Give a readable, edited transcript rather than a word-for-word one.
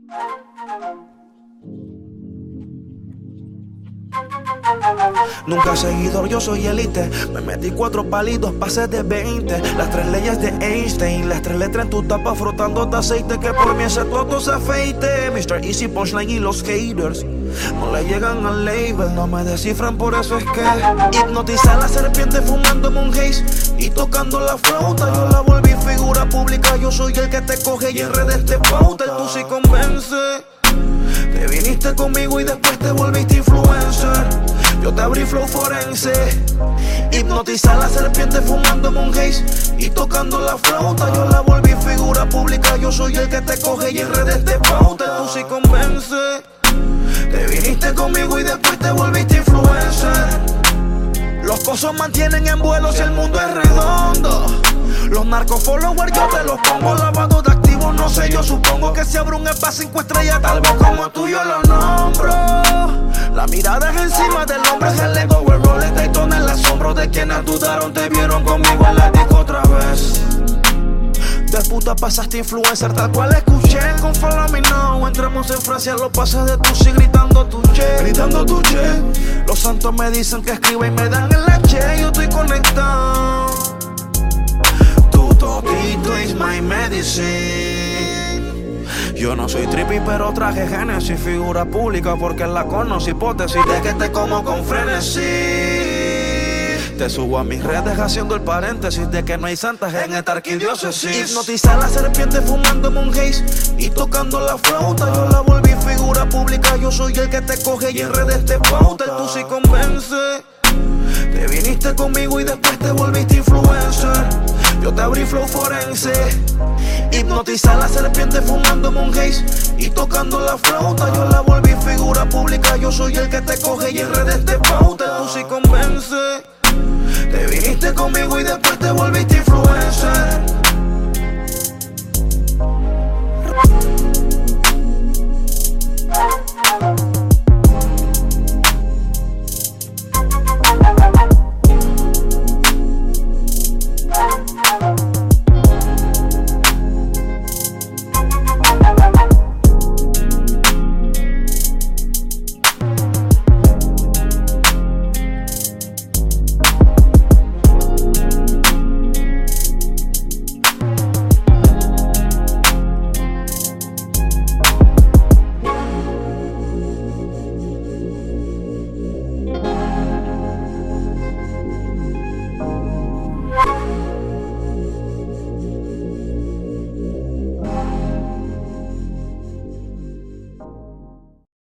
Nunca seguidor, yo soy élite. Me metí 4 palitos, pasé de 20. Las 3 leyes de Einstein, las 3 letras en tu tapa frotándote aceite. Que por mí ese toto se afeite. Mr. Easy, Punchline y los haters no le llegan al label, no me descifran, por eso es que hipnotiza a la serpiente fumándome un haze y tocando la flauta. Yo la volví figura pública, yo soy el que te coge y en redes te pauta. Tú sí convence. Te viniste conmigo y después te volviste influencer. Yo te abrí flow forense. Hipnotiza a la serpiente fumándome un haze y tocando la flauta. Yo la volví figura pública, yo soy el que te coge y en redes te pauta. Tú sí convence. Te viniste conmigo y después te volviste influencer. Los cosos mantienen en vuelo si el mundo es redondo. Los narco followers yo te los pongo. Lavado de activos, no sé, yo supongo que si abro un EPA 5 estrellas, tal vez como tú yo lo nombro. La mirada es encima del hombre, es el ego, el rol es Daytona, el asombro de quienes dudaron, te vieron conmigo en la disco otra vez. De puta pasaste influencer, tal cual escuché con Follow Me Now. Entramos en Francia, lo pasé de tu sí gritando tu che, gritando tu che. Los santos me dicen que escriba y me dan el che. Yo estoy conectado. Tu totito is my medicine. Yo no soy trippy pero traje Genesis. Figura pública porque la conocí. Hipótesis de que te como con frenesí. Te subo a mis redes haciendo el paréntesis de que no hay santas en esta arquidiócesis. Hipnotiza a la serpiente fumándome un haze y tocando la flauta. Yo la volví figura pública, yo soy el que te coge y en redes te pauta. Tú sí convence. Te viniste conmigo y después te volviste influencer. Yo te abrí flow forense. Hipnotiza a la serpiente fumándome un haze y tocando la flauta. Yo la volví figura pública, yo soy el que te coge y en redes te pauta. Tú sí convence. Te viniste conmigo y después te volviste influencer.